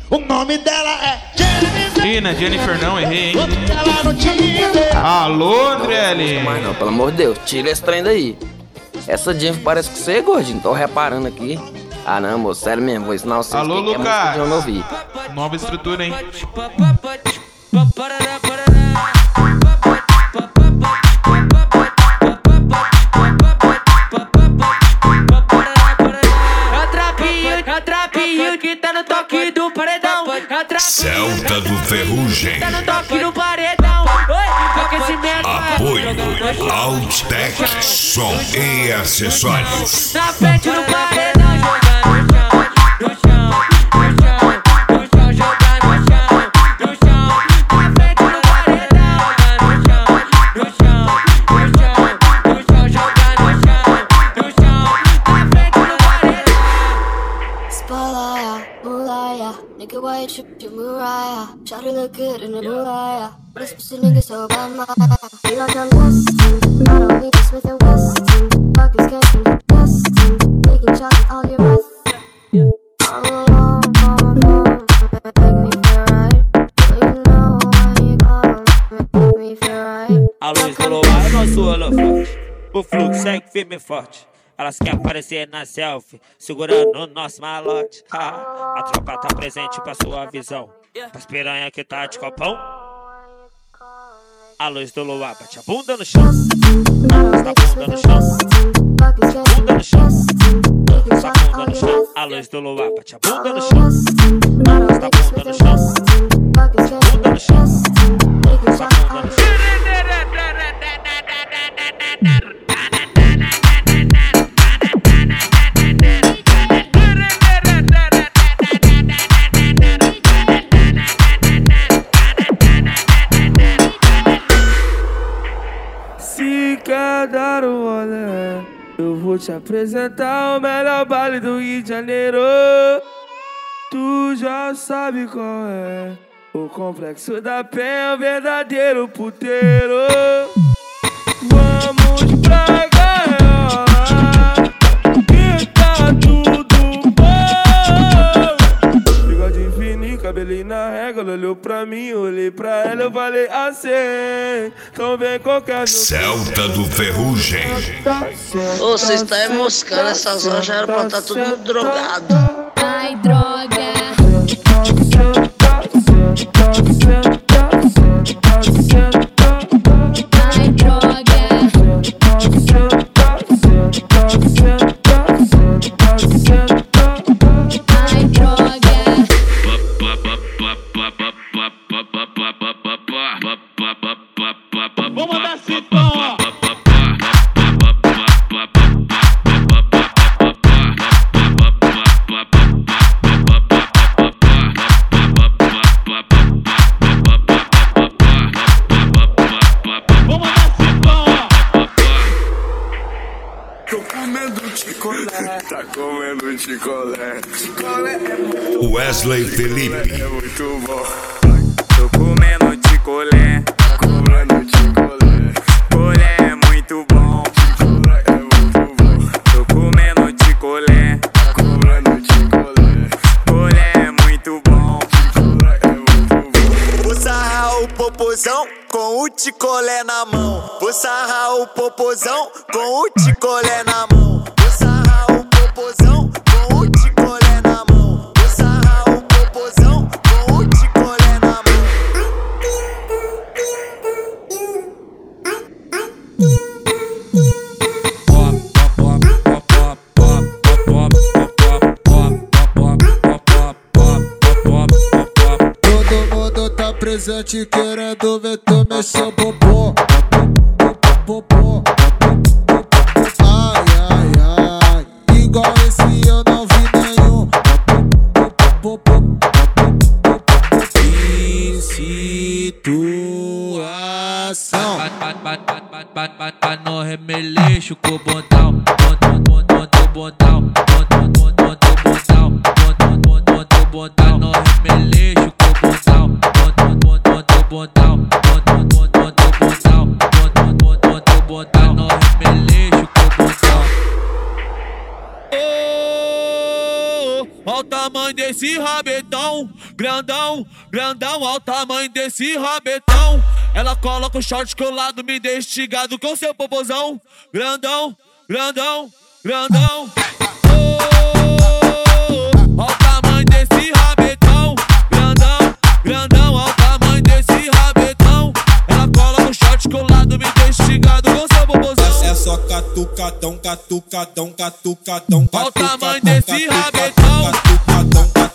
O nome dela é Jennifer. Ih, não é Jennifer não, errei, hein? Ela no Tinder. Alô, Andrelli. Mas não, pelo amor de Deus, tira esse trem daí. Essa Jennifer parece que você é gordinho, tô reparando aqui. Ah não, moço, sério mesmo, vou ensinar vocês. Alô, que Lucas. é música de homem ouvir. Nova estrutura, hein? Trapinho que tá no toque do paredão. Celta do Ferrugem. Tá no toque do paredão. Oi, aquecimento. Apoio Altec Som e Acessórios. Na frente do paredão, jogar no chão, no chão, no chão, no chão, jogar no chão, no chão. Na frente do paredão, jogar no chão, no chão, no chão, no chão, jogar no chão, no chão. Na frente do paredão. Spotlight, Moolaya, nigga, why you trip your Mariah? Try to look good in the Moolaya. This pussy nigga so bad, my feel like I'm destined. I don't need this Smith and Weston. Pockets catching the destined. Taking shots with all your breath. I'm alone on my phone, make me feel right. You know when you call, make me feel right. A luz do luar é nosso holofote. O fluxo segue firme e forte. Elas querem aparecer na selfie, segurando o nosso malote. A tropa tá presente pra sua visão. Pras piranha que tá de copão. A luz do luar bate a bunda no chão. Basta a bunda no chão. Bunda no chão. Basta a bunda no chão. A luz do luar bate a bunda no chão. Basta a bunda no chão. Bunda no chão. Basta a bunda no chão. Se quer dar um rolê, eu vou te apresentar o melhor baile do Rio de Janeiro. Tu já sabe qual é. O Complexo da Penha é o verdadeiro puteiro. Vamos pra gaiola, que tá tudo bom. Bigode fininho, cabelinho na régua. Ela olhou pra mim, olhei pra ela, eu falei assim. Então vem qualquer Celta do Ferrugem. Ô, vocês estão moscando, essas horas já era pra estar todo mundo drogado. Ai, droga. Ai, droga. Ai, droga. Vou mandar cipão, ó. Tá comendo chicolé. Chicolé é muito Wesley Felipe. É muito bom. Tô comendo chicolé. Comendo chicolé. Chicolé é muito bom. Chicolé é muito bom. Tô comendo chicolé. Comendo chicolé. Chicolé é muito bom. Chicolé é muito bom. Vou sarrar o popozão com o chicolé na mão. Vou sarrar o popozão com o chicolé na mão. Vou sarrar o popozão com o chicolé na mão. Vou sarrar o popozão com o chicolé na mão. Todo mundo tá presente querendo ver tu mexer o popô. Ai, ai, ai, igual esse eu não vi nenhum. Situação. No remeleixo com o bondão. Bondão. No remeleixo com o bondão. No remeleixo com o bondão. Olha o tamanho tamanho desse rabetão. Grandão, grandão, olha o tamanho desse rabetão. Ela coloca o short colado, me deixa instigado com seu popozão. Grandão, grandão, grandão. Olha o tamanho desse rabetão. Grandão, grandão, olha o tamanho desse rabetão. Ela coloca o short colado, me deixa instigado com seu popozão. É só catucadão, catucadão, catucadão. Olha o tamanho desse rabetão. Catucadão,